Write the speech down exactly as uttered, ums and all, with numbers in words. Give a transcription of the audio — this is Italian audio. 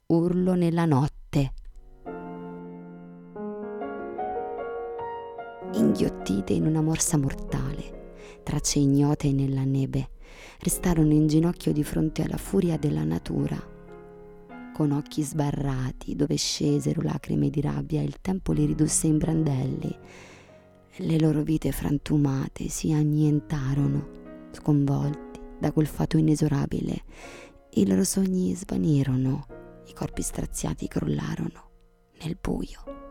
urlo nella notte. Inghiottite in una morsa mortale, tracce ignote nella neve, restarono in ginocchio di fronte alla furia della natura. Con occhi sbarrati, dove scesero lacrime di rabbia, il tempo li ridusse in brandelli. Le loro vite frantumate si annientarono, sconvolti da quel fato inesorabile. I loro sogni svanirono, i corpi straziati crollarono nel buio.